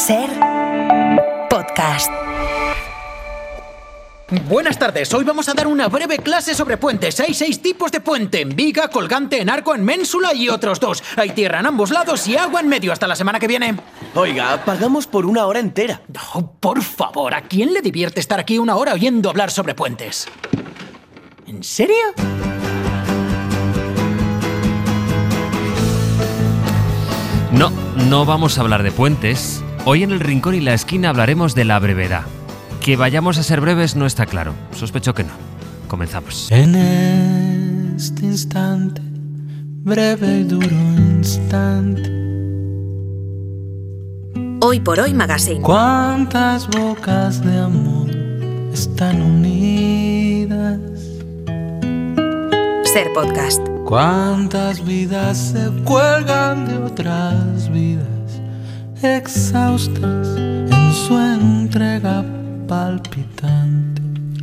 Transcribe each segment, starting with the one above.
Ser podcast. Buenas tardes, hoy vamos a dar una breve clase sobre puentes. Hay 6 tipos de puente: en viga, colgante, en arco, en ménsula y otros 2. Hay tierra en ambos lados y agua en medio. Hasta la semana que viene. Oiga, pagamos por 1 hora entera. No, por favor, ¿a quién le divierte estar aquí 1 hora oyendo hablar sobre puentes? ¿En serio? No vamos a hablar de puentes. Hoy en El Rincón y la Esquina hablaremos de la brevedad. Que vayamos a ser breves no está claro. Sospecho que no. Comenzamos. En este instante, breve y duro instante. Hoy por Hoy Magazine. ¿Cuántas bocas de amor están unidas? Ser podcast. ¿Cuántas vidas se cuelgan de otras vidas, exhaustas en su entrega palpitante?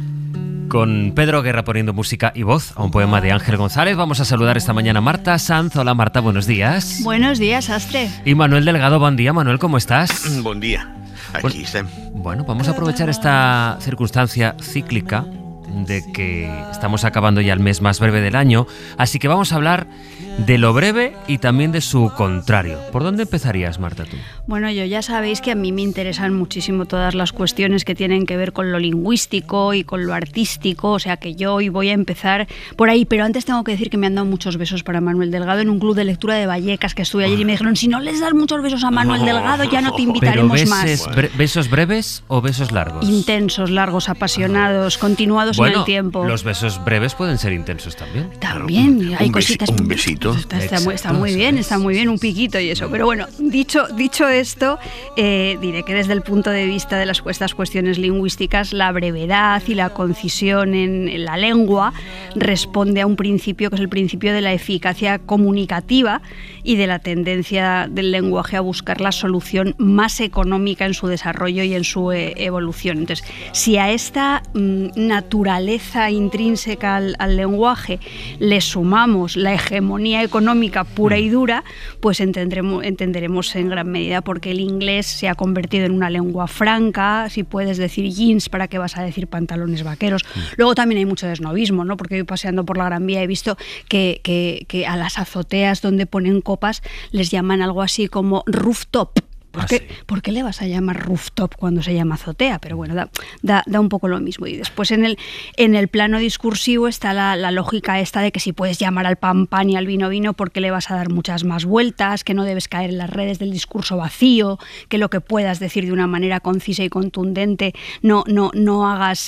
Con Pedro Guerra poniendo música y voz a un poema de Ángel González, vamos a saludar esta mañana a Marta Sanz. Hola Marta, buenos días. Buenos días, Astre. Y Manuel Delgado, buen día. Manuel, ¿cómo estás? Buen día, aquí estem. Bueno, vamos a aprovechar esta circunstancia cíclica de que estamos acabando ya el mes más breve del año, así que vamos a hablar de lo breve y también de su contrario. ¿Por dónde empezarías, Marta, tú? Bueno, yo ya sabéis que a mí me interesan muchísimo todas las cuestiones que tienen que ver con lo lingüístico y con lo artístico, o sea que yo hoy voy a empezar por ahí, pero antes tengo que decir que me han dado muchos besos para Manuel Delgado en un club de lectura de Vallecas que estuve ayer y me dijeron, si no les das muchos besos a Manuel Delgado ya no te invitaremos más. ¿Besos breves o besos largos? Intensos, largos, apasionados, continuados en el tiempo. Los besos breves pueden ser intensos también. También, claro, hay cositas. Un besito. Está muy bien, un piquito y eso. Pero bueno, dicho esto, diré que desde el punto de vista de estas cuestiones lingüísticas, la brevedad y la concisión en la lengua responde a un principio que es el principio de la eficacia comunicativa y de la tendencia del lenguaje a buscar la solución más económica en su desarrollo y en su evolución. Entonces, si a esta naturaleza intrínseca al lenguaje le sumamos la hegemonía económica pura y dura, pues entenderemos en gran medida por qué el inglés se ha convertido en una lengua franca. Si puedes decir jeans, ¿para qué vas a decir pantalones vaqueros? Luego también hay mucho desnovismo, ¿no? Porque hoy paseando por la Gran Vía he visto que a las azoteas donde ponen copas les llaman algo así como rooftop. ¿Por qué le vas a llamar rooftop cuando se llama azotea? Pero bueno, da un poco lo mismo. Y después en el plano discursivo está la lógica esta de que si puedes llamar al pan pan y al vino vino, ¿por qué le vas a dar muchas más vueltas? Que no debes caer en las redes del discurso vacío, que lo que puedas decir de una manera concisa y contundente no lo hagas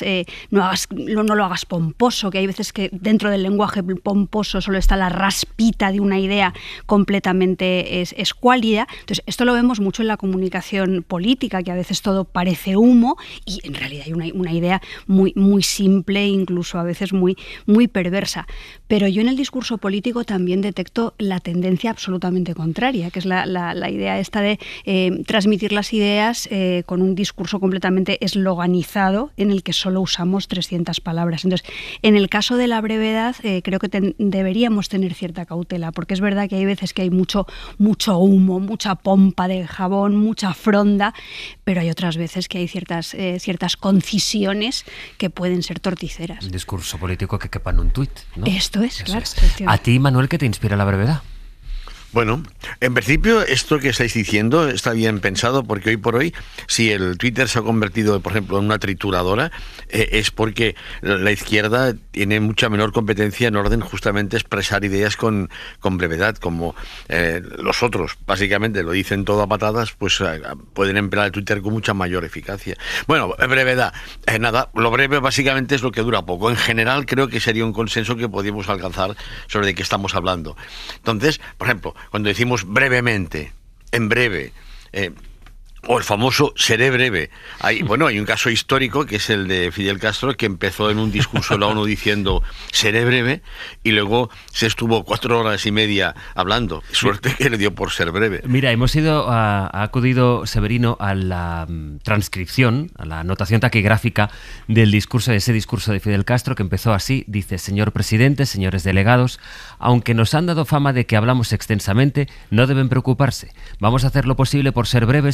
pomposo, que hay veces que dentro del lenguaje pomposo solo está la raspita de una idea completamente escuálida. Entonces, esto lo vemos mucho en la comunicación política, que a veces todo parece humo y en realidad hay una idea muy, muy simple e incluso a veces muy, muy perversa. Pero yo en el discurso político también detecto la tendencia absolutamente contraria, que es la idea esta de transmitir las ideas con un discurso completamente esloganizado en el que solo usamos 300 palabras. Entonces, en el caso de la brevedad, creo que deberíamos tener cierta cautela, porque es verdad que hay veces que hay mucho humo, mucha pompa de jabón, mucha fronda, pero hay otras veces que hay ciertas concisiones que pueden ser torticeras. Un discurso político que quepa en un tuit, ¿no? Esto es, Eso claro. es. ¿A ti, Manuel, qué te inspira la brevedad? Bueno, en principio esto que estáis diciendo está bien pensado, porque hoy por hoy, si el Twitter se ha convertido, por ejemplo, en una trituradora, es porque la izquierda tiene mucha menor competencia en orden justamente expresar ideas con brevedad, como los otros básicamente lo dicen todo a patadas, pues pueden emplear el Twitter con mucha mayor eficacia. Bueno, brevedad, nada, lo breve básicamente es lo que dura poco. En general creo que sería un consenso que podríamos alcanzar sobre de qué estamos hablando. Entonces, por ejemplo, cuando decimos brevemente, en breve, o el famoso seré breve. Hay un caso histórico que es el de Fidel Castro, que empezó en un discurso de la ONU diciendo seré breve y luego se estuvo 4 horas y media hablando. Suerte que le dio por ser breve. Mira, ha acudido Severino a la transcripción, a la anotación taquigráfica de ese discurso de Fidel Castro, que empezó así. Dice: señor presidente, señores delegados, aunque nos han dado fama de que hablamos extensamente, no deben preocuparse. Vamos a hacer lo posible por ser breves y exponer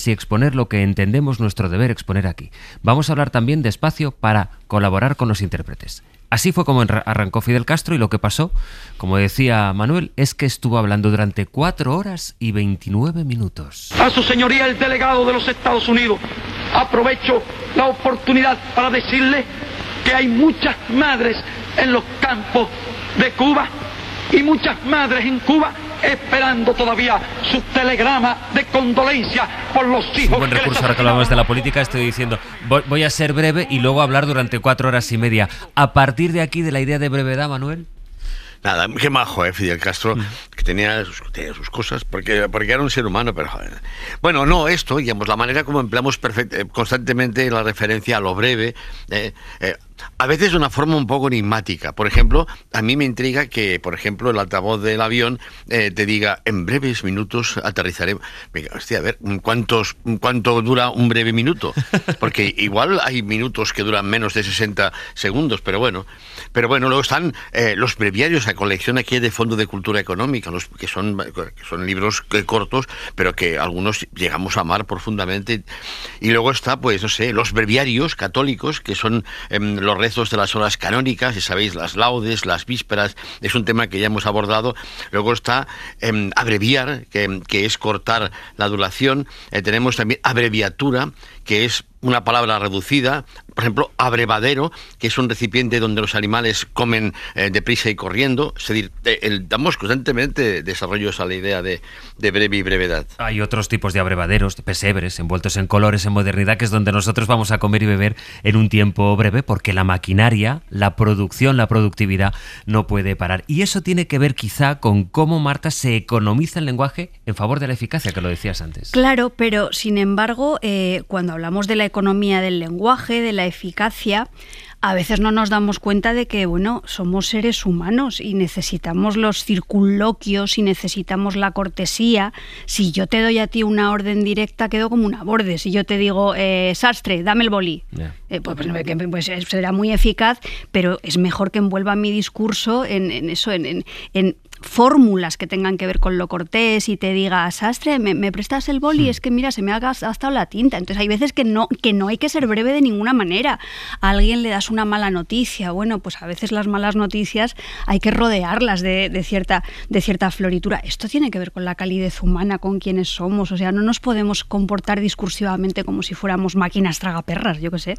exponer lo que entendemos nuestro deber exponer aquí. Vamos a hablar también de espacio para colaborar con los intérpretes. Así fue como arrancó Fidel Castro, y lo que pasó, como decía Manuel, es que estuvo hablando durante 4 horas y 29 minutos. A su señoría el delegado de los Estados Unidos, aprovecho la oportunidad para decirle que hay muchas madres en los campos de Cuba y muchas madres en Cuba esperando todavía su telegrama de condolencia por los hijos. Un buen recurso. Ahora que hablamos de la política, estoy diciendo, voy a ser breve y luego hablar durante 4 horas y media. A partir de aquí, de la idea de brevedad, Manuel. Nada, qué majo, Fidel Castro, que tenía sus cosas, porque era un ser humano, pero joder. Bueno, no, esto, digamos, la manera como empleamos constantemente la referencia a lo breve, a veces de una forma un poco enigmática. Por ejemplo, a mí me intriga que, por ejemplo, el altavoz del avión te diga, en breves minutos aterrizaré. Venga, hostia, a ver, ¿cuánto dura un breve minuto? Porque igual hay minutos que duran menos de 60 segundos, pero bueno. Luego están los breviarios, la colección aquí de Fondo de Cultura Económica, que son libros cortos, pero que algunos llegamos a amar profundamente. Y luego está, pues, no sé, los breviarios católicos, que son los rezos de las horas canónicas, y sabéis, las laudes, las vísperas, es un tema que ya hemos abordado. Luego está abreviar, que es cortar la duración. Tenemos también abreviatura, que es una palabra reducida. Por ejemplo, abrevadero, que es un recipiente donde los animales comen deprisa y corriendo. Es decir, damos constantemente desarrollos a la idea de breve y brevedad. Hay otros tipos de abrevaderos, de pesebres, envueltos en colores, en modernidad, que es donde nosotros vamos a comer y beber en un tiempo breve, porque la maquinaria, la producción, la productividad no puede parar. Y eso tiene que ver quizá con cómo, Marta, se economiza el lenguaje en favor de la eficacia, que lo decías antes. Claro, pero sin embargo, cuando hablamos de la economía del lenguaje, de la eficacia, a veces no nos damos cuenta de que, bueno, somos seres humanos y necesitamos los circunloquios y necesitamos la cortesía. Si yo te doy a ti una orden directa, quedo como una borde. Si yo te digo, sastre, dame el boli, pues será muy eficaz, pero es mejor que envuelva mi discurso en fórmulas que tengan que ver con lo cortés y te diga, sastre, ¿me prestas el boli? Es que mira, se me ha gastado la tinta. Entonces hay veces que no hay que ser breve de ninguna manera. A alguien le das una mala noticia. Bueno, pues a veces las malas noticias hay que rodearlas de cierta floritura. Esto tiene que ver con la calidez humana, con quienes somos. O sea, no nos podemos comportar discursivamente como si fuéramos máquinas tragaperras, yo qué sé.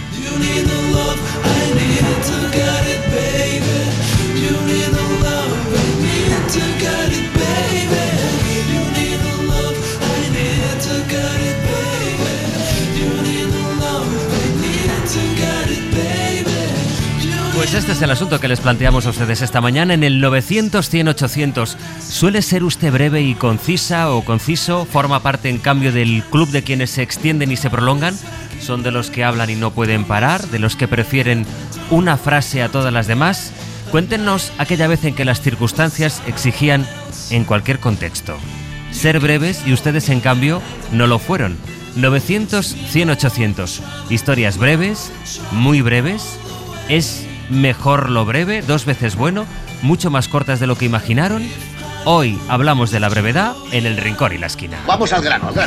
Pues este es el asunto que les planteamos a ustedes esta mañana en el 900-100-800. ¿Suele ser usted breve y concisa o conciso? ¿Forma parte, en cambio, del club de quienes se extienden y se prolongan? ¿Son de los que hablan y no pueden parar? ¿De los que prefieren una frase a todas las demás? Cuéntenos aquella vez en que las circunstancias exigían, en cualquier contexto, ser breves y ustedes, en cambio, no lo fueron. 900-100-800. Historias breves, muy breves. ¿Es mejor lo breve, 2 veces bueno, mucho más cortas de lo que imaginaron? Hoy hablamos de la brevedad en El Rincón y la Esquina. Vamos al grano, al grano.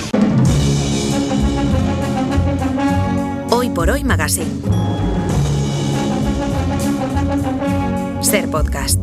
Hoy por Hoy Magazine. Ser podcast.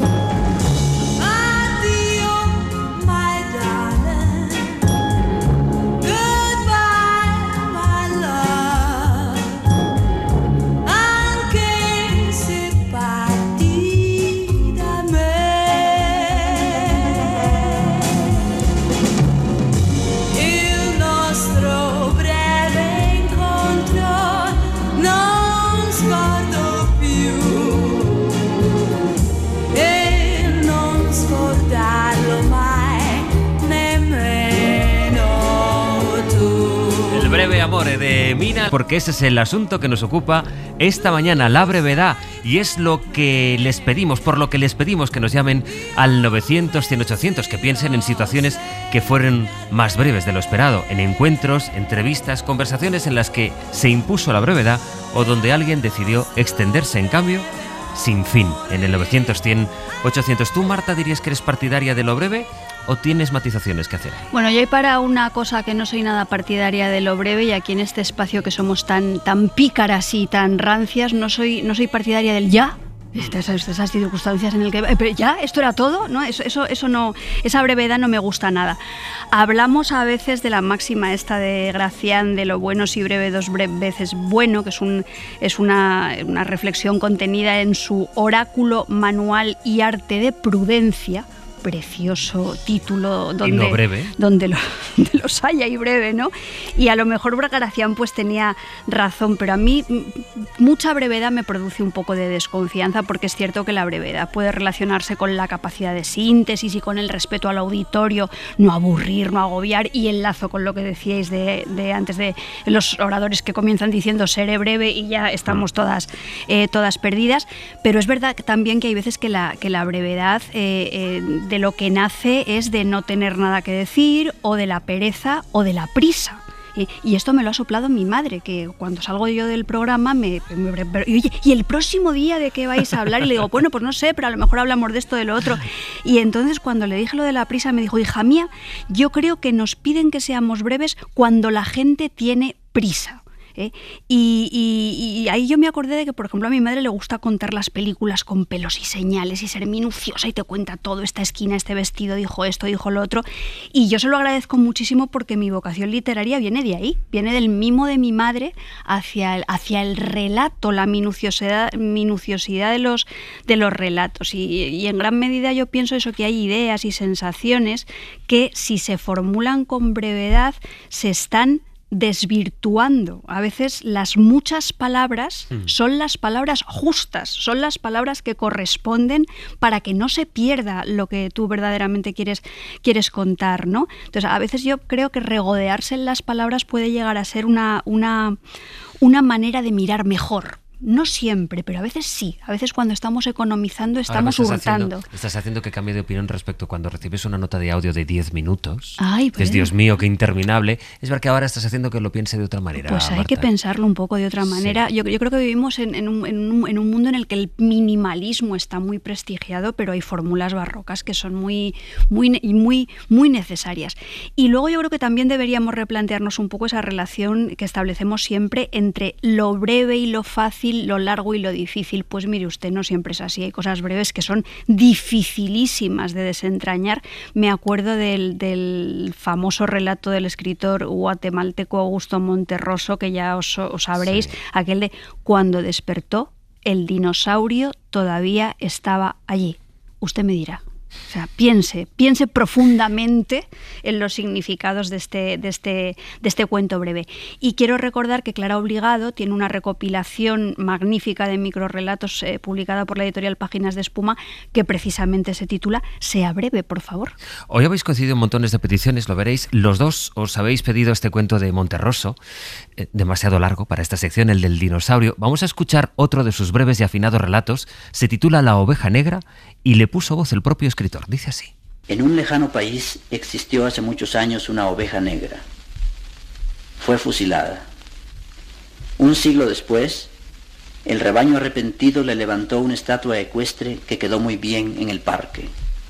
Breve Amore de Mina, porque ese es el asunto que nos ocupa esta mañana, la brevedad, y es lo que les pedimos, por lo que les pedimos que nos llamen al 900-100-800, que piensen en situaciones que fueron más breves de lo esperado, en encuentros, entrevistas, conversaciones en las que se impuso la brevedad o donde alguien decidió extenderse. En cambio, sin fin, en el 900-100-800. ¿Tú, Marta, dirías que eres partidaria de lo breve o tienes matizaciones que hacer? Bueno, yo hay para una cosa que no soy nada partidaria de lo breve, y aquí en este espacio que somos tan pícaras y tan rancias, no soy partidaria del ya. Estas circunstancias en el que pero ya esto era todo, ¿no? Eso no, esa brevedad no me gusta nada. Hablamos a veces de la máxima esta de Gracián, de lo bueno si breve dos veces bueno, que es una reflexión contenida en su Oráculo, Manual y Arte de Prudencia. Precioso título donde los haya y breve, ¿no? Y a lo mejor Gracián pues tenía razón, pero a mí mucha brevedad me produce un poco de desconfianza, porque es cierto que la brevedad puede relacionarse con la capacidad de síntesis y con el respeto al auditorio, no aburrir, no agobiar, y enlazo con lo que decíais de antes de los oradores que comienzan diciendo seré breve y ya estamos todas perdidas, pero es verdad también que hay veces que la brevedad de lo que nace es de no tener nada que decir, o de la pereza o de la prisa. Y esto me lo ha soplado mi madre, que cuando salgo yo del programa oye, ¿y el próximo día de qué vais a hablar? Y le digo, bueno, pues no sé, pero a lo mejor hablamos de esto, de lo otro. Y entonces cuando le dije lo de la prisa me dijo, hija mía, yo creo que nos piden que seamos breves cuando la gente tiene prisa. Y ahí yo me acordé de que, por ejemplo, a mi madre le gusta contar las películas con pelos y señales y ser minuciosa, y te cuenta todo, esta esquina, este vestido dijo esto, dijo lo otro, y yo se lo agradezco muchísimo porque mi vocación literaria viene de ahí, viene del mimo de mi madre hacia el relato, la minuciosidad de los relatos, y en gran medida yo pienso eso, que hay ideas y sensaciones que, si se formulan con brevedad, se están desvirtuando. A veces las muchas palabras son las palabras justas, son las palabras que corresponden para que no se pierda lo que tú verdaderamente quieres contar, ¿no? Entonces, a veces yo creo que regodearse en las palabras puede llegar a ser una manera de mirar mejor. No siempre, pero a veces sí. A veces cuando estamos economizando estamos hurtando. Estás haciendo que cambie de opinión respecto cuando recibes una nota de audio de 10 minutos. Ay, que es, Dios mío, qué interminable. Es verdad que ahora estás haciendo que lo piense de otra manera, Pues hay Marta. que pensarlo un poco de otra manera. Sí. Yo creo que vivimos en un mundo en el que el minimalismo está muy prestigiado, pero hay fórmulas barrocas que son muy necesarias. Y luego yo creo que también deberíamos replantearnos un poco esa relación que establecemos siempre entre lo breve y lo fácil, lo largo y lo difícil. Pues mire usted, no siempre es así. Hay cosas breves que son dificilísimas de desentrañar. Me acuerdo del famoso relato del escritor guatemalteco Augusto Monterroso, que ya os sabréis, sí. Aquel de cuando despertó, el dinosaurio todavía estaba allí. Usted me dirá. O sea, piense profundamente en los significados de este cuento breve. Y quiero recordar que Clara Obligado tiene una recopilación magnífica de microrrelatos publicada por la editorial Páginas de Espuma, que precisamente se titula Sea breve, por favor. Hoy habéis coincidido en montones de peticiones, lo veréis. Los dos os habéis pedido este cuento de Monterroso, demasiado largo para esta sección, el del dinosaurio. Vamos a escuchar otro de sus breves y afinados relatos. Se titula La oveja negra y le puso voz el propio escritor. Dice así. En un lejano país existió hace muchos años una oveja negra. Fue fusilada. Un siglo después, el rebaño arrepentido le levantó una estatua ecuestre que quedó muy bien en el parque.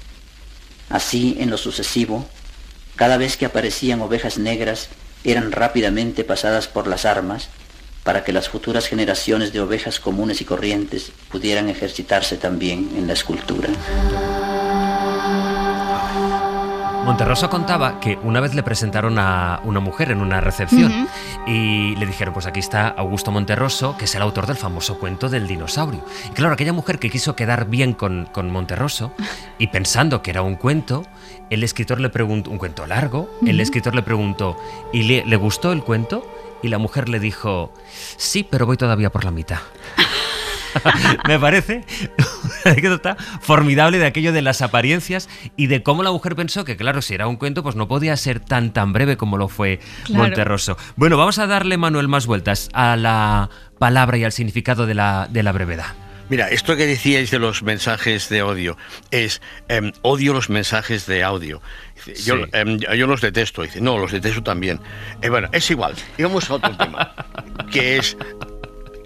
Así, en lo sucesivo, cada vez que aparecían ovejas negras, eran rápidamente pasadas por las armas para que las futuras generaciones de ovejas comunes y corrientes pudieran ejercitarse también en la escultura. Monterroso contaba que una vez le presentaron a una mujer en una recepción y le dijeron, pues aquí está Augusto Monterroso, que es el autor del famoso cuento del dinosaurio. Y claro, aquella mujer que quiso quedar bien con Monterroso y pensando que era un cuento, el escritor le preguntó, un cuento largo, el escritor le preguntó, ¿y le gustó el cuento? Y la mujer le dijo, sí, pero voy todavía por la mitad. Me parece una anécdota formidable de aquello de las apariencias y de cómo la mujer pensó que, claro, si era un cuento, pues no podía ser tan breve como lo fue Monterroso. Bueno, vamos a darle, Manuel, más vueltas a la palabra y al significado de la brevedad. Mira, esto que decíais de los mensajes de odio es odio los mensajes de audio. Yo los detesto. Dice, no, los detesto también. Bueno, es igual. Y vamos a otro tema, que es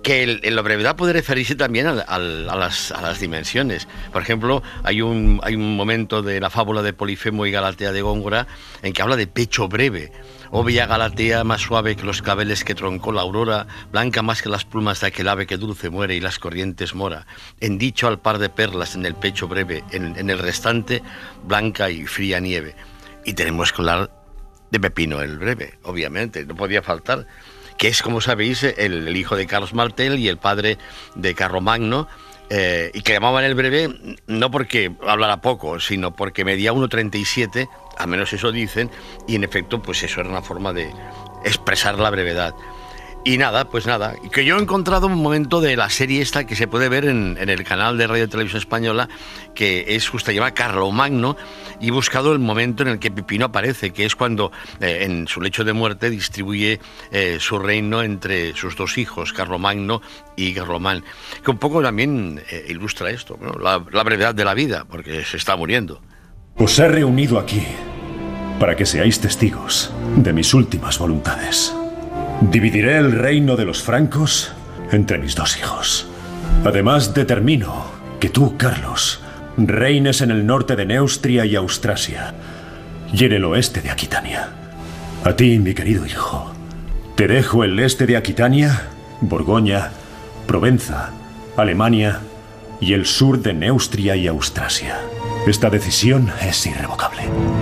que la brevedad puede referirse también a las dimensiones. Por ejemplo, hay un momento de la fábula de Polifemo y Galatea de Góngora en que habla de pecho breve. Oh bella Galatea, más suave que los claveles que troncó la aurora, blanca más que las plumas de aquel ave que dulce muere y las corrientes mora. En dicho al par de perlas en el pecho breve, en el restante, blanca y fría nieve. Y tenemos que hablar de Pepino el Breve, obviamente, no podía faltar, que es, como sabéis, el hijo de Carlos Martel y el padre de Carlomagno, y que llamaban el Breve no porque hablara poco, sino porque medía 1,37, al menos eso dicen, y en efecto, pues eso era una forma de expresar la brevedad. Y nada, que yo he encontrado un momento de la serie esta que se puede ver en el canal de Radio Televisión Española, que es justo, llama Carlomagno, y he buscado el momento en el que Pipino aparece, que es cuando en su lecho de muerte distribuye su reino entre sus dos hijos, Carlomagno y Carlomán, que un poco también ilustra esto, ¿no? La brevedad de la vida, porque se está muriendo. Os he reunido aquí para que seáis testigos de mis últimas voluntades. Dividiré el reino de los francos entre mis dos hijos. Además, determino que tú, Carlos, reines en el norte de Neustria y Austrasia y en el oeste de Aquitania. A ti, mi querido hijo, te dejo el este de Aquitania, Borgoña, Provenza, Alemania y el sur de Neustria y Austrasia. Esta decisión es irrevocable.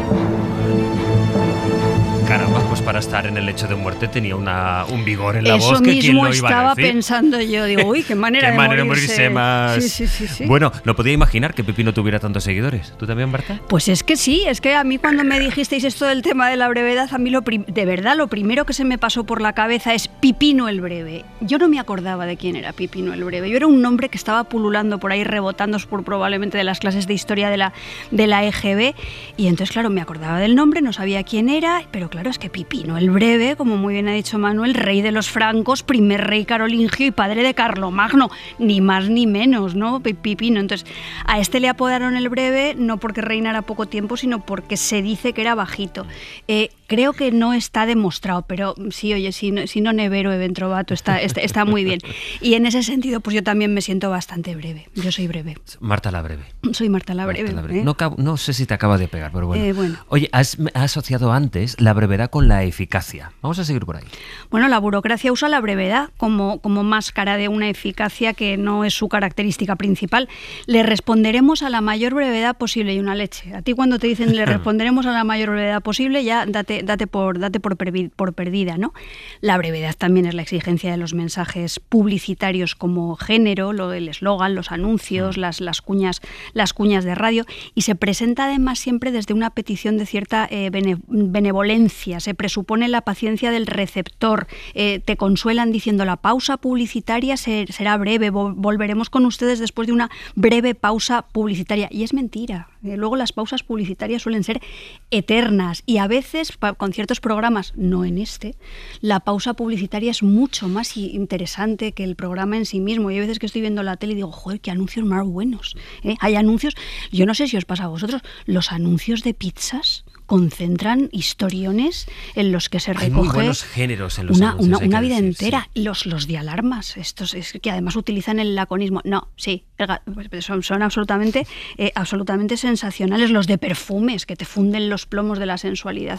Caramba, pues para estar en el lecho de muerte tenía un vigor en la voz que quién lo iba a decir. Eso mismo estaba pensando yo, digo, uy, qué manera de morirse más... Sí. Bueno, no podía imaginar que Pepino tuviera tantos seguidores. ¿Tú también, Marta? Pues es que sí, es que a mí cuando me dijisteis esto del tema de la brevedad, a mí de verdad lo primero que se me pasó por la cabeza es Pipino el Breve. Yo no me acordaba de quién era Pipino el Breve. Yo era un nombre que estaba pululando por ahí, rebotando por probablemente de las clases de historia de la EGB, y entonces, claro, me acordaba del nombre, no sabía quién era, pero claro, es que Pipino el Breve, como muy bien ha dicho Manuel, rey de los francos, primer rey carolingio y padre de Carlomagno, ni más ni menos, ¿no? Pipino. Entonces, a este le apodaron el Breve no porque reinara poco tiempo, sino porque se dice que era bajito. Creo que no está demostrado, pero sí, oye, si no nevero event trovato, está muy bien. Y en ese sentido, pues yo también me siento bastante breve. Yo soy breve. Marta la Breve. Soy Marta la Breve. No sé si te acaba de pegar, pero bueno. Bueno. Oye, has asociado antes la brevedad con la eficacia. Vamos a seguir por ahí. Bueno, la burocracia usa la brevedad como máscara de una eficacia que no es su característica principal. Le responderemos a la mayor brevedad posible, y una leche. A ti cuando te dicen le responderemos a la mayor brevedad posible, ya date por perdida, ¿no? La brevedad también es la exigencia de los mensajes publicitarios como género, el eslogan, los anuncios, las cuñas de radio, y se presenta además siempre desde una petición de cierta benevolencia. Se presupone la paciencia del receptor. Te consuelan diciendo la pausa publicitaria será breve, volveremos con ustedes después de una breve pausa publicitaria. Y es mentira. Luego las pausas publicitarias suelen ser eternas, y a veces con ciertos programas, no en este, la pausa publicitaria es mucho más interesante que el programa en sí mismo. Y hay veces que estoy viendo la tele y digo, joder, qué anuncios más buenos. Hay anuncios, yo no sé si os pasa a vosotros, los anuncios de pizzas concentran historiones en los que se recoge muy buenos géneros en los anuncios, una vida entera. Los de alarmas, estos es que además utilizan el laconismo. No, sí, son absolutamente sensacionales. Los de perfumes, que te funden los plomos de la sensualidad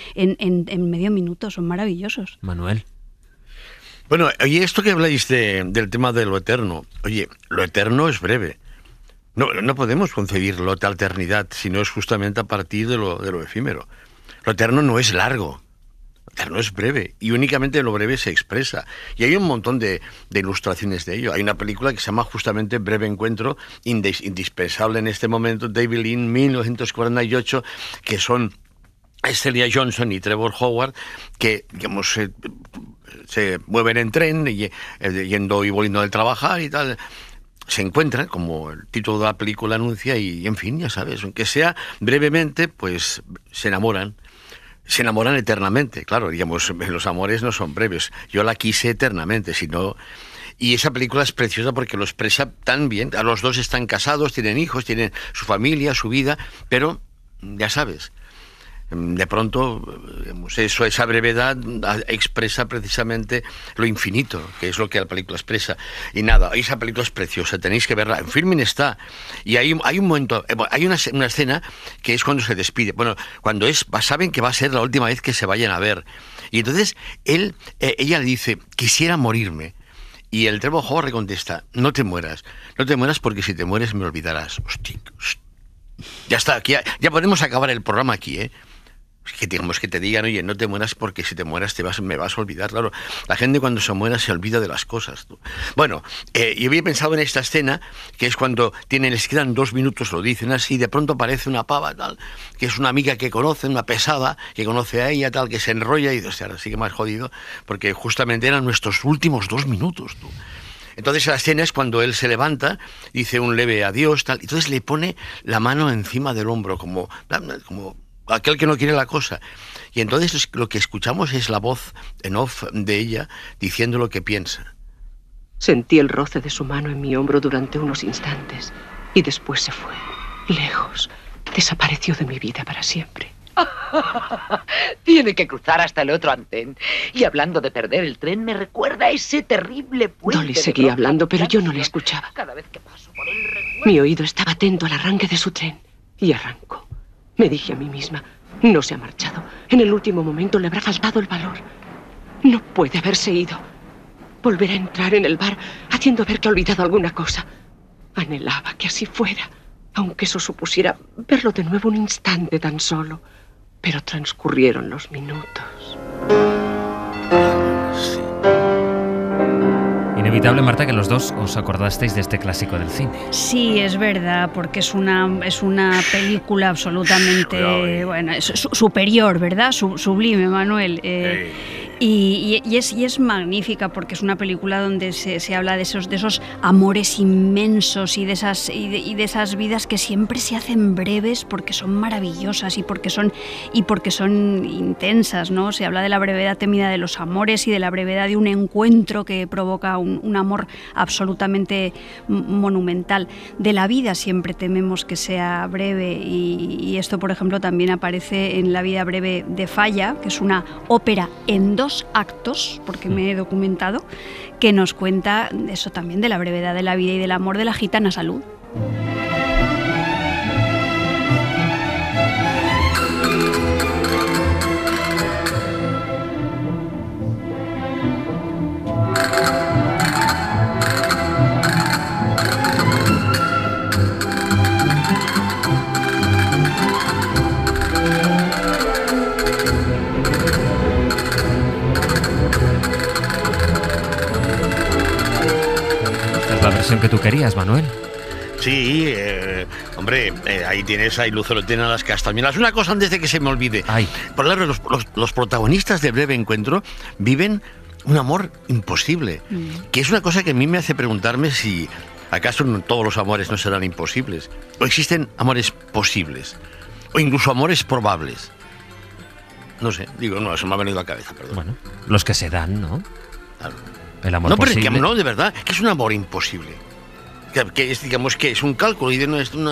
en medio minuto, son maravillosos. Manuel. Bueno, oye, esto que habláis del tema de lo eterno, oye, lo eterno es breve. No podemos concebir la eternidad si no es justamente a partir de lo efímero. Lo eterno no es largo, lo eterno es breve, y únicamente lo breve se expresa. Y hay un montón de ilustraciones de ello. Hay una película que se llama justamente Breve Encuentro, indispensable en este momento, David Lean, 1948, que son Celia Johnson y Trevor Howard, que, digamos, se mueven en tren, yendo y volviendo del trabajar y tal. Se encuentran, como el título de la película anuncia, y en fin, ya sabes, aunque sea brevemente, pues se enamoran eternamente. Claro, digamos, los amores no son breves. Yo la quise eternamente, sino... Y esa película es preciosa porque lo expresa tan bien. A los dos están casados, tienen hijos, tienen su familia, su vida, pero ya sabes, de pronto, esa brevedad expresa precisamente lo infinito, que es lo que la película expresa. Y nada, esa película es preciosa, tenéis que verla. En Filmin está. Y hay un momento, hay una escena que es cuando se despide. Bueno, cuando saben que va a ser la última vez que se vayan a ver. Y entonces ella le dice, quisiera morirme. Y el Trevor Howard le contesta, no te mueras porque si te mueres me olvidarás. Hostia, ya está, aquí ya podemos acabar el programa aquí, ¿eh? Que digamos que te digan, oye, no te mueras porque si te mueras me vas a olvidar. Claro, la gente cuando se muera se olvida de las cosas. Tú. Bueno, yo había pensado en esta escena, que es cuando les quedan 2 minutos, lo dicen así, y de pronto aparece una pava, tal, que es una amiga que conoce, una pesada, que conoce a ella, tal, que se enrolla y, o sea, así que más jodido, porque justamente eran nuestros últimos 2 minutos, tú. Entonces la escena es cuando él se levanta, dice un leve adiós, tal, y entonces le pone la mano encima del hombro, como aquel que no quiere la cosa. Y entonces lo que escuchamos es la voz en off de ella diciendo lo que piensa. Sentí el roce de su mano en mi hombro durante unos instantes y después se fue, lejos. Desapareció de mi vida para siempre. Tiene que cruzar hasta el otro andén. Y hablando de perder el tren, me recuerda a ese terrible puente. Dolly seguía hablando, pero yo no le escuchaba. Cada vez que paso por él, recuerdo... Mi oído estaba atento al arranque de su tren. Y arrancó. Me dije a mí misma, no se ha marchado. En el último momento le habrá faltado el valor. No puede haberse ido. Volverá a entrar en el bar haciendo ver que ha olvidado alguna cosa. Anhelaba que así fuera, aunque eso supusiera verlo de nuevo un instante tan solo. Pero transcurrieron los minutos. Inevitable, Marta, que los dos os acordasteis de este clásico del cine. Sí, es verdad, porque es una película absolutamente superior, ¿verdad? Sublime, Manuel. Y es magnífica porque es una película donde se habla de esos amores inmensos y de esas vidas que siempre se hacen breves porque son maravillosas y porque son intensas, ¿no? Se habla de la brevedad temida de los amores y de la brevedad de un encuentro que provoca un amor absolutamente monumental. De la vida siempre tememos que sea breve y esto, por ejemplo, también aparece en La vida breve de Falla, que es una ópera en 2 actos, porque me he documentado, que nos cuenta eso también de la brevedad de la vida y del amor de la gitana Salud. La versión que tú querías, Manuel. Sí, hombre, ahí tienes a Luce lo tiene a las castañuelas. Una cosa antes de que se me olvide. Por claro, los protagonistas de Breve Encuentro viven un amor imposible, que es una cosa que a mí me hace preguntarme si acaso todos los amores no serán imposibles, o existen amores posibles, o incluso amores probables. No sé, digo, no, eso me ha venido a la cabeza, perdón. Bueno, los que se dan, ¿no? Claro. El amor no, pero posible. No, de verdad, que es un amor imposible. Que es, digamos, que es un cálculo y de no, esto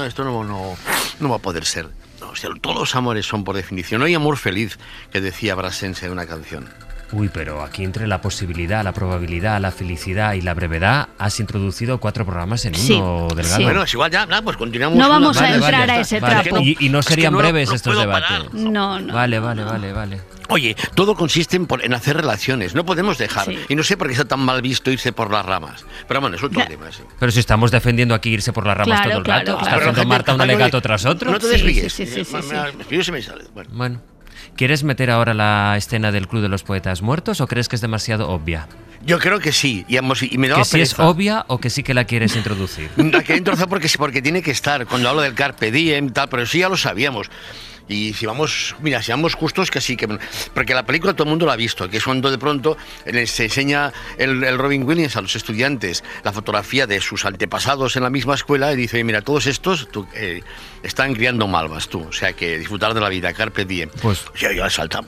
no va a poder ser. No, o sea, todos los amores son por definición. No hay amor feliz, que decía Brassens en una canción. Uy, pero aquí entre la posibilidad, la probabilidad, la felicidad y la brevedad has introducido 4 programas en uno, Delgado. Sí. Bueno, es igual, ya, pues continuamos. No vamos a entrar a ese trapo. Y no serían breves estos debates. No. Vale. Oye, todo consiste en hacer relaciones, no podemos dejar. Sí. Y no sé por qué está tan mal visto irse por las ramas. Pero bueno, es otro tema, sí. Pero si estamos defendiendo aquí irse por las ramas todo el rato, está haciendo Marta un alegato tras otro. No te desvíes. Sí. Yo se me sale. Bueno. ¿Quieres meter ahora la escena del Club de los Poetas Muertos o crees que es demasiado obvia? Yo creo que sí. Y me daba ¿Que sí es obvia o que sí que la quieres introducir? La quería introducir porque tiene que estar. Cuando hablo del Carpe Diem y tal, pero sí ya lo sabíamos. Y si vamos justos, que sí, porque la película todo el mundo la ha visto, que es cuando de pronto se enseña el Robin Williams a los estudiantes la fotografía de sus antepasados en la misma escuela y dice, mira, todos estos están criando malvas, tú, o sea que disfrutar de la vida, Carpe Diem. Pues ya saltamos, tú.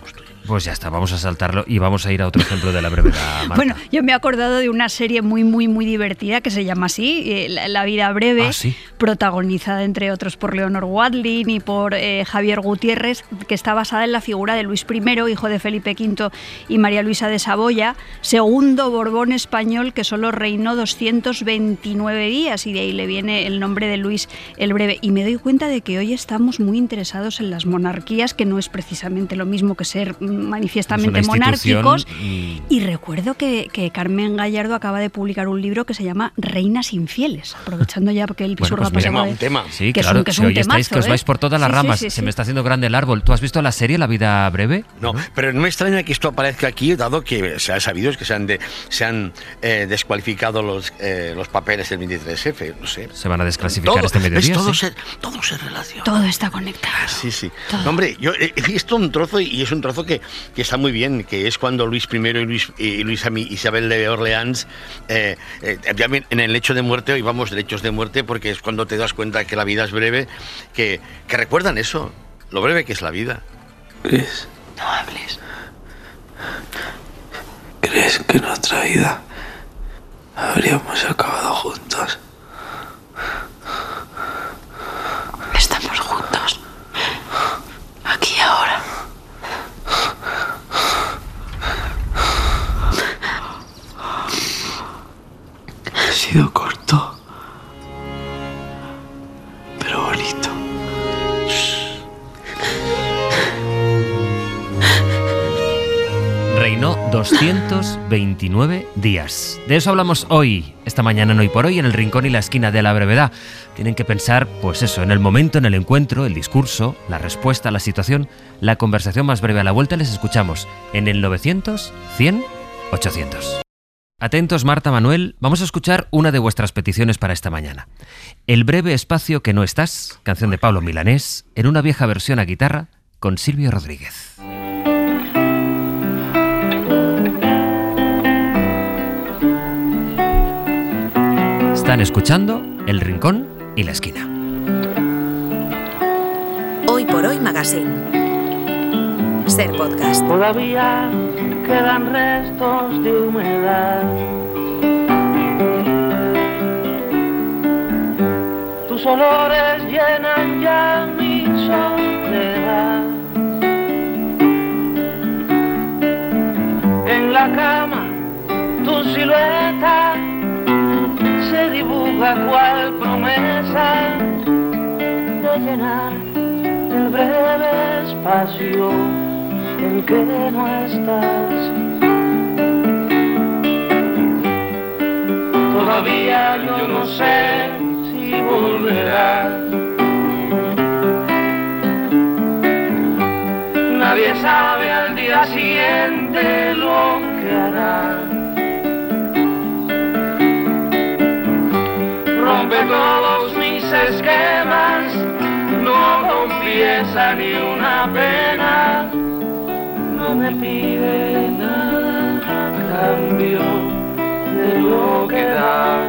Pues ya está, vamos a saltarlo y vamos a ir a otro ejemplo de la brevedad, Marta. Bueno, yo me he acordado de una serie muy divertida que se llama así, La vida breve, ¿sí? protagonizada entre otros por Leonor Watling y por Javier Gutiérrez, que está basada en la figura de Luis I, hijo de Felipe V y María Luisa de Saboya, segundo Borbón español que solo reinó 229 días, y de ahí le viene el nombre de Luis el Breve. Y me doy cuenta de que hoy estamos muy interesados en las monarquías, que no es precisamente lo mismo que ser manifiestamente monárquicos. Y recuerdo que Carmen Gallardo acaba de publicar un libro que se llama Reinas infieles, aprovechando ya porque el Pisurga pasaba un tema. Sí, claro, si hoy estáis que os vais por todas las ramas, se me está haciendo grande el árbol. ¿Tú has visto la serie La vida breve? No, pero no me extraña que esto aparezca aquí, dado que se ha sabido que se han descualificado los papeles del 23F, no sé. Se van a desclasificar este mediodía. Todo se relaciona. Todo está conectado. Sí. No, hombre, yo he visto un trozo, y es un trozo que está muy bien, que es cuando Luis I y Isabel de Orleans, en el lecho de muerte, hoy vamos de lechos de muerte, porque es cuando te das cuenta que la vida es breve, que recuerdan eso, lo breve que es la vida. Chris, no hables. ¿Crees que en otra vida habríamos acabado juntos? Estamos juntos. Aquí y ahora. Ha sido corto, pero bonito. Reinó 229 días. De eso hablamos hoy, esta mañana en Hoy por Hoy, en el rincón y la esquina de la brevedad. Tienen que pensar, pues eso, en el momento, en el encuentro, el discurso, la respuesta a la situación, la conversación más breve. A la vuelta les escuchamos en el 900 100 800. Atentos, Marta, Manuel, vamos a escuchar una de vuestras peticiones para esta mañana. El breve espacio que no estás, canción de Pablo Milanés, en una vieja versión a guitarra con Silvio Rodríguez. Están escuchando El Rincón y la Esquina. Hoy por Hoy Magazine. Ser Podcast. Todavía quedan restos de humedad. Tus olores llenan ya mi soledad. En la cama tu silueta se dibuja cual promesa de llenar el breve espacio en que no estás. Todavía yo no sé si volverás. Nadie sabe al día siguiente lo que hará. Rompe todos mis esquemas, no confiesa ni una pena, no me pide nada a cambio de lo que da.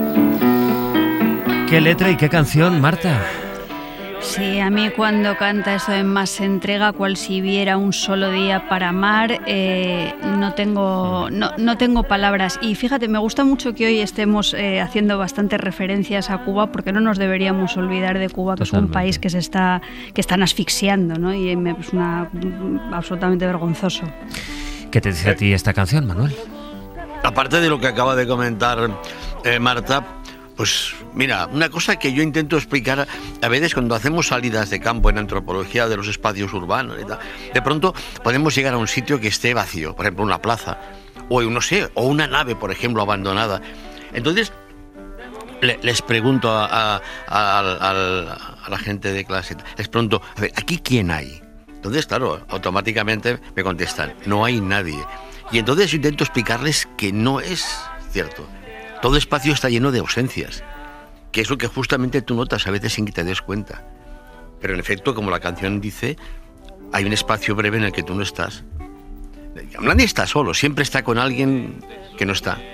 ¿Qué letra y qué canción, Marta? Sí, a mí cuando canta eso de más se entrega cual si viera un solo día para amar, no tengo palabras. Y fíjate, me gusta mucho que hoy estemos haciendo bastantes referencias a Cuba, porque no nos deberíamos olvidar de Cuba, que Totalmente. es un país que están asfixiando, ¿no? Y es absolutamente vergonzoso. ¿Qué te dice a ti esta canción, Manuel? Aparte de lo que acaba de comentar Marta, pues mira, una cosa que yo intento explicar a veces cuando hacemos salidas de campo en antropología de los espacios urbanos y tal, de pronto podemos llegar a un sitio que esté vacío, por ejemplo una plaza, o no sé, o una nave, por ejemplo, abandonada. Entonces les pregunto a la gente de clase, les pregunto, a ver, ¿aquí quién hay? Entonces, claro, automáticamente me contestan, no hay nadie. Y entonces yo intento explicarles que no es cierto. Todo espacio está lleno de ausencias, que es lo que justamente tú notas a veces sin que te des cuenta. Pero en efecto, como la canción dice, hay un espacio breve en el que tú no estás. Nadie está solo, siempre está con alguien que no está.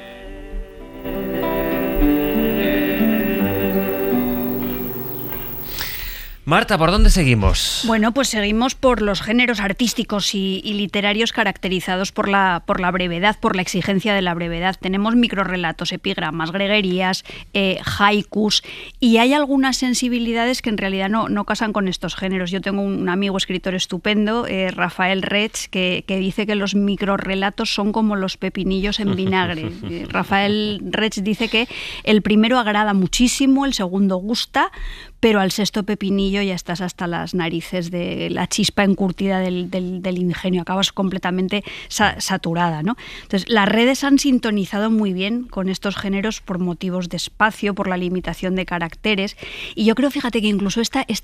Marta, ¿por dónde seguimos? Bueno, pues seguimos por los géneros artísticos y literarios caracterizados por la brevedad, por la exigencia de la brevedad. Tenemos microrrelatos, epigramas, greguerías, haikus, y hay algunas sensibilidades que en realidad no casan con estos géneros. Yo tengo un amigo escritor estupendo, Rafael Rech, que dice que los microrrelatos son como los pepinillos en vinagre. Rafael Rech dice que el primero agrada muchísimo, el segundo gusta, pero al sexto pepinillo ya estás hasta las narices de la chispa encurtida del ingenio, acabas completamente saturada, ¿no? Entonces, las redes han sintonizado muy bien con estos géneros por motivos de espacio, por la limitación de caracteres, y yo creo, fíjate, que incluso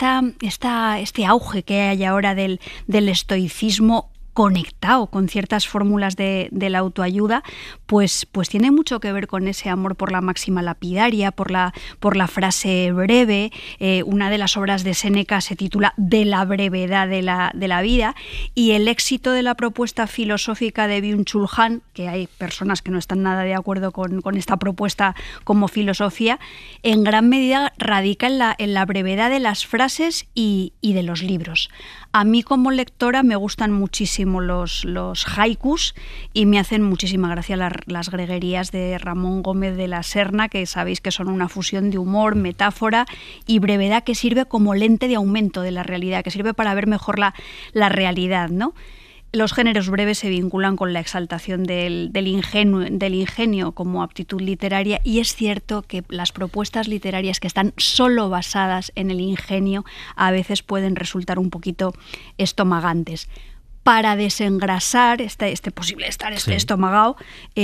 este auge que hay ahora del estoicismo conectado con ciertas fórmulas de la autoayuda, pues tiene mucho que ver con ese amor por la máxima lapidaria, por la frase breve. Una de las obras de Séneca se titula De la brevedad de la vida, y el éxito de la propuesta filosófica de Byung-Chul Han, que hay personas que no están nada de acuerdo con esta propuesta como filosofía, en gran medida radica en la brevedad de las frases y de los libros. A mí como lectora me gustan muchísimo los haikus y me hacen muchísima gracia las greguerías de Ramón Gómez de la Serna, que sabéis que son una fusión de humor, metáfora y brevedad que sirve como lente de aumento de la realidad, que sirve para ver mejor la realidad, ¿no? Los géneros breves se vinculan con la exaltación del ingenio como aptitud literaria, y es cierto que las propuestas literarias que están solo basadas en el ingenio a veces pueden resultar un poquito estomagantes. Para desengrasar este posible estar estomagado,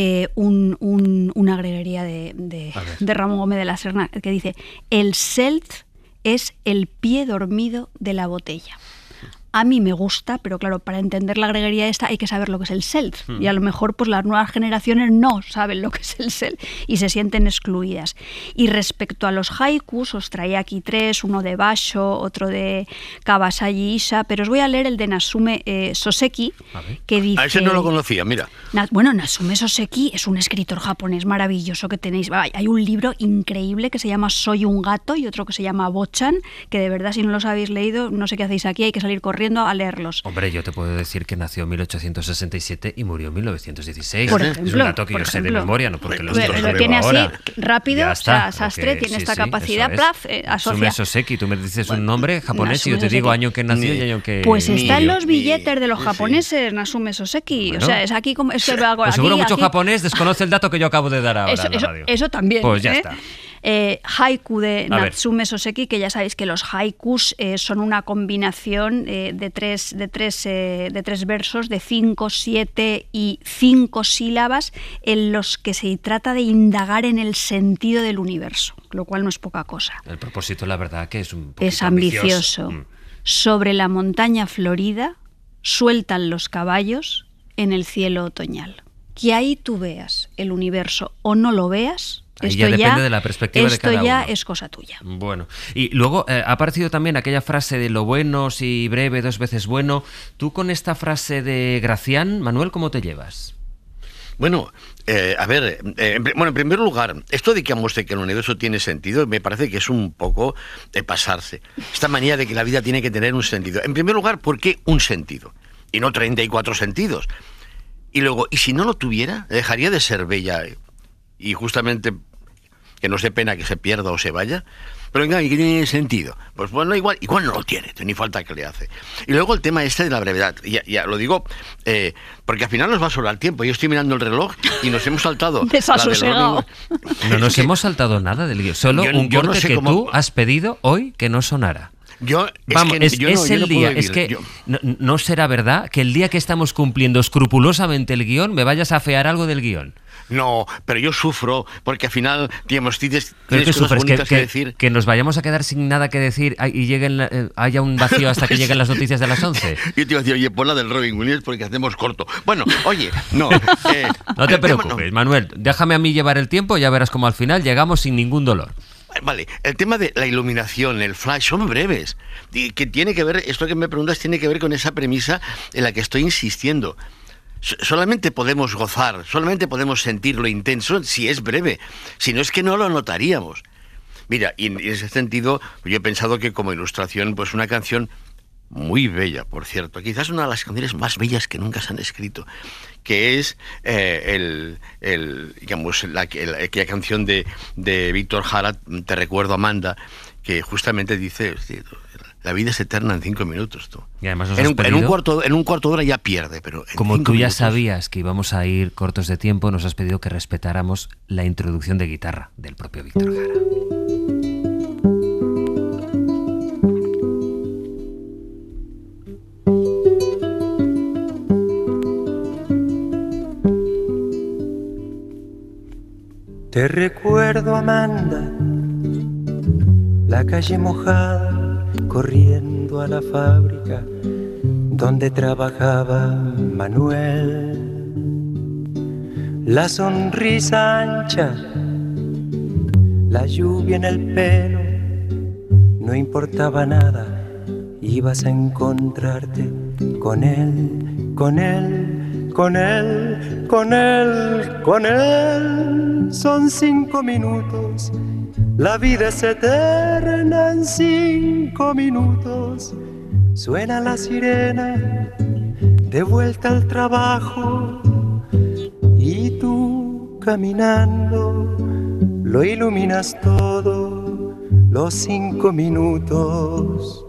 una greguería de Ramón Gómez de la Serna que dice: el self es el pie dormido de la botella. A mí me gusta, pero claro, para entender la greguería esta hay que saber lo que es el self. Y a lo mejor pues las nuevas generaciones no saben lo que es el self y se sienten excluidas. Y respecto a los haikus, os traía aquí 3, uno de Basho, otro de Kawasaji Isa, pero os voy a leer el de Natsume Soseki, que dice... A ese no lo conocía, mira. Natsume Soseki es un escritor japonés maravilloso que tenéis. Hay un libro increíble que se llama Soy un gato y otro que se llama Bochan, que de verdad, si no los habéis leído, no sé qué hacéis aquí, hay que salir corriendo a leerlos. Hombre, yo te puedo decir que nació en 1867 y murió en 1916. Por ejemplo, es un dato que yo sé de memoria, no porque lo tiene así ahora. Rápido, Ya está, o sea, Sastre tiene esta capacidad, asocia. Natsume Soseki, tú me dices un nombre japonés y yo te digo año que nació y año que... Pues está en los billetes de los japoneses, Natsume Soseki. Bueno, o sea, es aquí como... Es que pues seguro mucho japonés desconoce el dato que yo acabo de dar ahora en la radio. Eso también. Pues ya está. Haiku de Natsume Soseki, que ya sabéis que los haikus son una combinación de tres versos de 5, 7 y 5 sílabas en los que se trata de indagar en el sentido del universo, lo cual no es poca cosa. El propósito, la verdad, que es un poquito es ambicioso. Sobre la montaña florida sueltan los caballos en el cielo otoñal. Que ahí tú veas el universo o no lo veas, ahí ya depende de la perspectiva de cada uno. Esto ya es cosa tuya. Bueno, y luego ha aparecido también aquella frase de lo bueno, si breve, 2 veces bueno. ¿Tú con esta frase de Gracián, Manuel, cómo te llevas? Bueno, en primer lugar, esto de que muestre que el universo tiene sentido, me parece que es un poco de pasarse. Esta manía de que la vida tiene que tener un sentido. En primer lugar, ¿por qué un sentido? Y no 34 sentidos. Y luego, ¿y si no lo tuviera? ¿Dejaría de ser bella? Y justamente que nos dé pena que se pierda o se vaya. Pero venga, ¿y qué tiene sentido? Pues bueno, igual no lo tiene, ni falta que le hace. Y luego el tema de la brevedad. Ya lo digo, porque al final nos va a sobrar tiempo. Yo estoy mirando el reloj y nos hemos saltado... Desasosegado. No nos hemos saltado nada del guión. Solo un corte que tú has pedido hoy que no sonara. No será verdad que el día que estamos cumpliendo escrupulosamente el guión me vayas a afear algo del guión. No, pero yo sufro porque al final tienes cosas bonitas que decir. Que nos vayamos a quedar sin nada que decir y haya un vacío hasta que lleguen las noticias de las 11. Yo te iba a decir, oye, pon la del Robin Williams porque hacemos corto. Bueno, oye, no. No te preocupes, Manuel, déjame a mí llevar el tiempo y ya verás cómo al final llegamos sin ningún dolor. Vale, el tema de la iluminación, el flash, son breves. Y que tiene que ver, esto que me preguntas tiene que ver con esa premisa en la que estoy insistiendo. Solamente podemos gozar, solamente podemos sentir lo intenso si es breve. Si no, es que no lo notaríamos. Mira, y en ese sentido, yo he pensado que como ilustración, pues una canción muy bella, por cierto, quizás una de las canciones más bellas que nunca se han escrito, que es aquella canción de Víctor Jara, Te recuerdo, Amanda, que justamente dice, la vida es eterna en 5 minutos. Tú. Y además en un cuarto de hora ya pierde, pero en como tú ya minutos... sabías que íbamos a ir cortos de tiempo, nos has pedido que respetáramos la introducción de guitarra del propio Víctor Jara. Te recuerdo, Amanda, la calle mojada, corriendo a la fábrica donde trabajaba Manuel. La sonrisa ancha, la lluvia en el pelo, no importaba nada, ibas a encontrarte con él, con él, con él, con él, con él. Son 5 minutos, la vida es eterna en 5 minutos. Suena la sirena, de vuelta al trabajo, y tú caminando, lo iluminas todo, los 5 minutos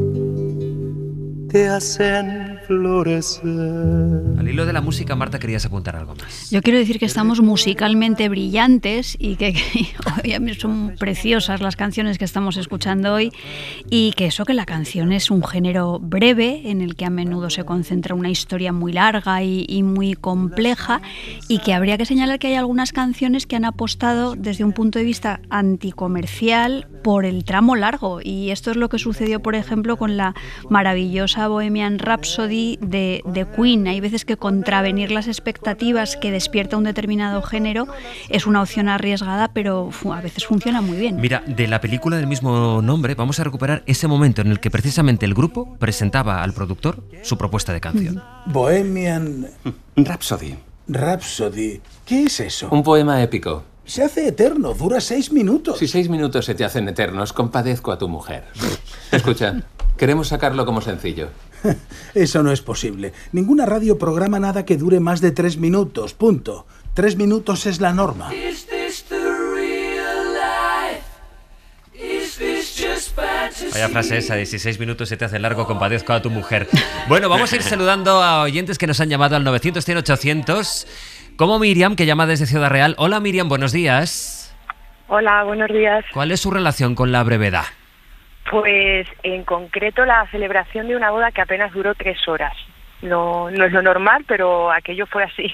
te hacen florecer. Al hilo de la música, Marta, querías apuntar algo más. Yo quiero decir que estamos musicalmente brillantes y que obviamente son preciosas las canciones que estamos escuchando hoy, y que eso, que la canción es un género breve en el que a menudo se concentra una historia muy larga y muy compleja, y que habría que señalar que hay algunas canciones que han apostado desde un punto de vista anticomercial por el tramo largo, y esto es lo que sucedió, por ejemplo, con la maravillosa Bohemian Rhapsody de Queen. Hay veces que contravenir las expectativas que despierta un determinado género es una opción arriesgada, pero a veces funciona muy bien. Mira, de la película del mismo nombre vamos a recuperar ese momento en el que precisamente el grupo presentaba al productor su propuesta de canción. Bohemian Rhapsody. Rhapsody. ¿Qué es eso? Un poema épico. Se hace eterno, dura 6 minutos. Si 6 minutos se te hacen eternos, compadezco a tu mujer. Escucha, queremos sacarlo como sencillo. Eso no es posible. Ninguna radio programa nada que dure más de 3 minutos, punto. 3 minutos es la norma. Vaya frase esa, 16 minutos se te hace largo, compadezco a tu mujer. Bueno, vamos a ir saludando a oyentes que nos han llamado al 900-100-800, como Miriam, que llama desde Ciudad Real. Hola Miriam, buenos días. Hola, buenos días. ¿Cuál es su relación con la brevedad? Pues en concreto la celebración de una boda que apenas duró 3 horas. No es lo normal, pero aquello fue así.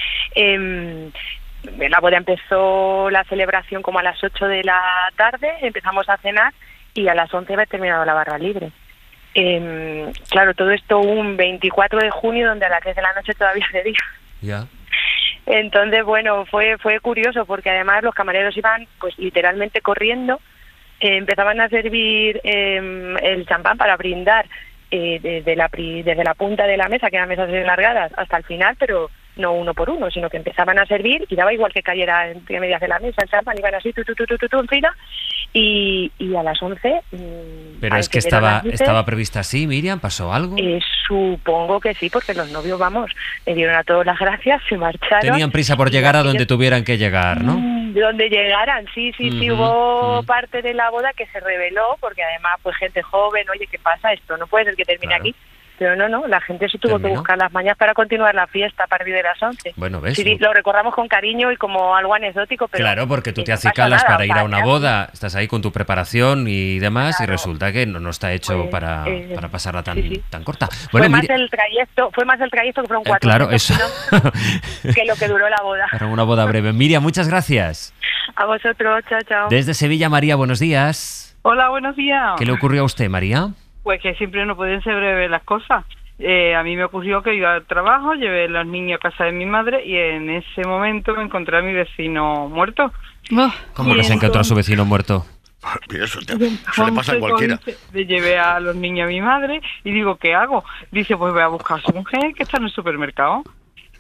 La boda empezó, la celebración, como a las 8 de la tarde, empezamos a cenar y a las 11 había terminado la barra libre. Claro, todo esto un 24 de junio, donde a las 10 de la noche todavía es de día. Ya. Entonces, bueno, fue curioso, porque además los camareros iban pues literalmente corriendo. Empezaban a servir el champán para brindar desde la punta de la mesa, que eran mesas largadas, hasta el final, pero no uno por uno, sino que empezaban a servir y daba igual que cayera entre medias de la mesa el champán, iban así tu en fila, y a las 11... Pero es que estaba prevista así, Miriam, ¿pasó algo? Supongo que sí, porque los novios, vamos, le dieron a todos las gracias, se marcharon. Tenían prisa por llegar a donde tuvieran que llegar, ¿no? Donde llegaran, sí, hubo parte de la boda que se reveló, porque además pues gente joven, oye, ¿qué pasa? Esto no puede ser que termine aquí. Pero no, la gente se tuvo que buscar las mañas para continuar la fiesta a partir de las 11. Bueno, ¿ves? Sí, lo recordamos con cariño y como algo anecdótico, pero... Claro, porque tú te acicalas para ir a una boda, estás ahí con tu preparación y demás, claro, y resulta que no está hecho para pasarla tan corta. Bueno, fue más el trayecto que fueron 4 claro, eso. que lo que duró la boda. Era una boda breve. Miriam, muchas gracias. A vosotros, chao. Desde Sevilla, María, buenos días. Hola, buenos días. ¿Qué le ocurrió a usted, María? Pues que siempre no pueden ser breves las cosas. A mí me ocurrió que iba al trabajo, llevé a los niños a casa de mi madre y en ese momento me encontré a mi vecino muerto. ¿Cómo que se encontró a su vecino muerto? Eso le pasa a cualquiera. Le llevé a los niños a mi madre y digo, ¿qué hago? Dice, pues voy a buscar a su mujer que está en el supermercado.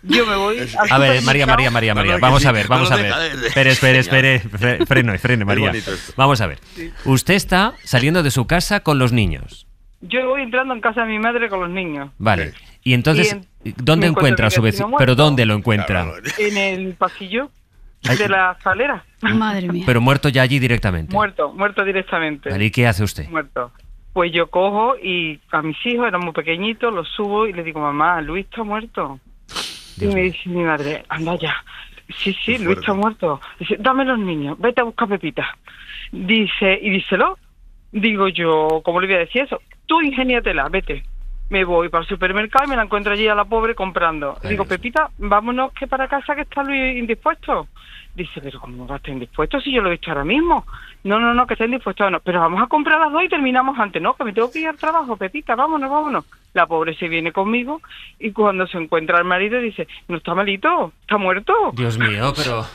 Yo me voy al A ver, supermercado. María, No, vamos que a sí. ver, vamos No, a ver. deja de- Espere, frene, María. bonito esto. Vamos a ver. Usted está saliendo de su casa con los niños. Yo voy entrando en casa de mi madre con los niños. Vale. Y entonces, ¿dónde me encuentro encuentra a su mi vecino? vecino ¿Pero muerto. dónde lo encuentra? En el pasillo Ay. de la escalera. Madre mía. Pero muerto ya allí directamente. Muerto directamente. Vale, ¿y qué hace usted? Muerto. Pues yo cojo y a mis hijos, eran muy pequeñitos, los subo y les digo, mamá, Luis está muerto. Y me dice mi madre, anda ya. Sí, Luis está muerto. Dice, dame los niños, vete a buscar Pepita. Dice, y díselo. Digo yo, ¿cómo le voy a decir eso? Tú ingéniatela, vete. Me voy para el supermercado y me la encuentro allí a la pobre comprando. Digo, Pepita, vámonos que para casa que está Luis indispuesto. Dice, pero ¿cómo va a estar indispuesto si yo lo he visto ahora mismo? No, que está indispuesto. No, pero vamos a comprar las 2 y terminamos antes. No, que me tengo que ir al trabajo, Pepita, vámonos. La pobre se viene conmigo y cuando se encuentra el marido dice, no está malito, está muerto. Dios mío, pero...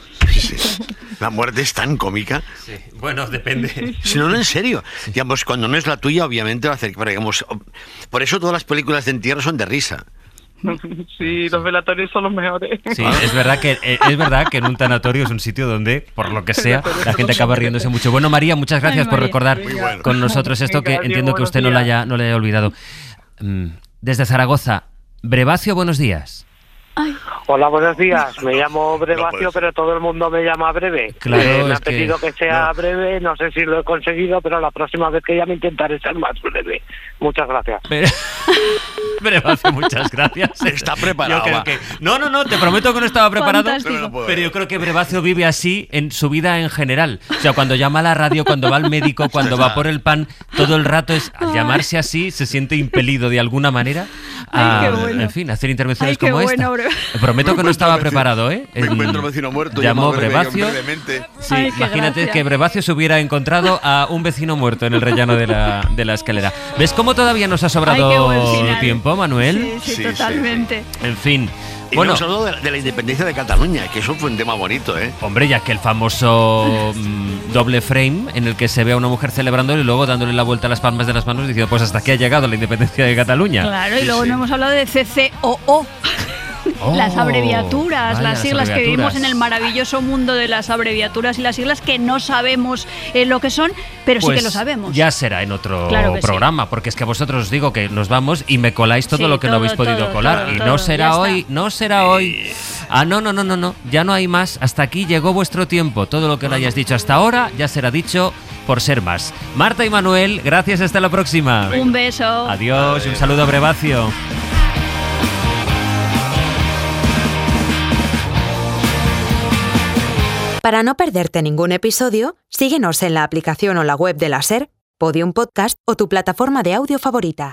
La muerte es tan cómica. Sí. Bueno, depende. Si no, en serio. Digamos, cuando no es la tuya, obviamente va a hacer... Pero, digamos, por eso todas las películas de entierro son de risa. Sí, los velatorios son los mejores. Sí, es verdad que en un tanatorio es un sitio donde, por lo que sea, la gente acaba riéndose mucho. Bueno, María, muchas gracias por recordar con nosotros esto que entiendo que usted no le haya olvidado. Desde Zaragoza, Brevacio, buenos días. Hola, buenos días. Me llamo Brevacio, pero todo el mundo me llama Breve. Claro, me es han pedido que sea no. breve, no sé si lo he conseguido, pero la próxima vez que llame intentaré ser más breve. Muchas gracias. Brevacio, muchas gracias. Está preparado. Yo creo que... No, te prometo que no estaba preparado, Fantástico. pero yo creo que Brevacio vive así en su vida en general. O sea, cuando llama a la radio, cuando va al médico, cuando va por el pan, todo el rato es al llamarse así, se siente impelido de alguna manera a, Ay, qué bueno. en fin, a hacer intervenciones Ay, qué como esta. bueno, Brevacio. Prometo que no estaba preparado, ¿eh? Me encuentro vecino muerto. Llamó llamo Brevacio. brevemente. Sí, Ay, qué imagínate gracia. que Brevacio se hubiera encontrado a un vecino muerto en el rellano de la escalera. ¿Ves cómo todavía nos ha sobrado Ay, qué buen final. tiempo, Manuel? Sí, totalmente. En fin. Y Bueno, no hemos hablado de la independencia de Cataluña, que eso fue un tema bonito, ¿eh? hombre, ya que el famoso doble frame en el que se ve a una mujer celebrándolo y luego dándole la vuelta a las palmas de las manos diciendo, pues hasta aquí ha llegado la independencia de Cataluña. Claro, y luego no hemos hablado de CCOO. Las abreviaturas, vaya, las siglas que abreviaturas. vivimos en el maravilloso mundo de las abreviaturas y las siglas que no sabemos lo que son, pero Pues sí que lo sabemos. Ya será en otro Claro que sí. programa, porque es que a vosotros os digo que nos vamos y me coláis todo Sí, lo que no todo, habéis podido todo, colar. todo, y todo, no ya será está. hoy, no será hoy. Ah, no, ya no hay más. Hasta aquí llegó vuestro tiempo. Todo lo que no hayas dicho hasta ahora ya será dicho por ser más. Marta y Manuel, gracias, hasta la próxima. Un beso. Adiós, un saludo a Brevacio. Para no perderte ningún episodio, síguenos en la aplicación o la web de la SER, Podium Podcast o tu plataforma de audio favorita.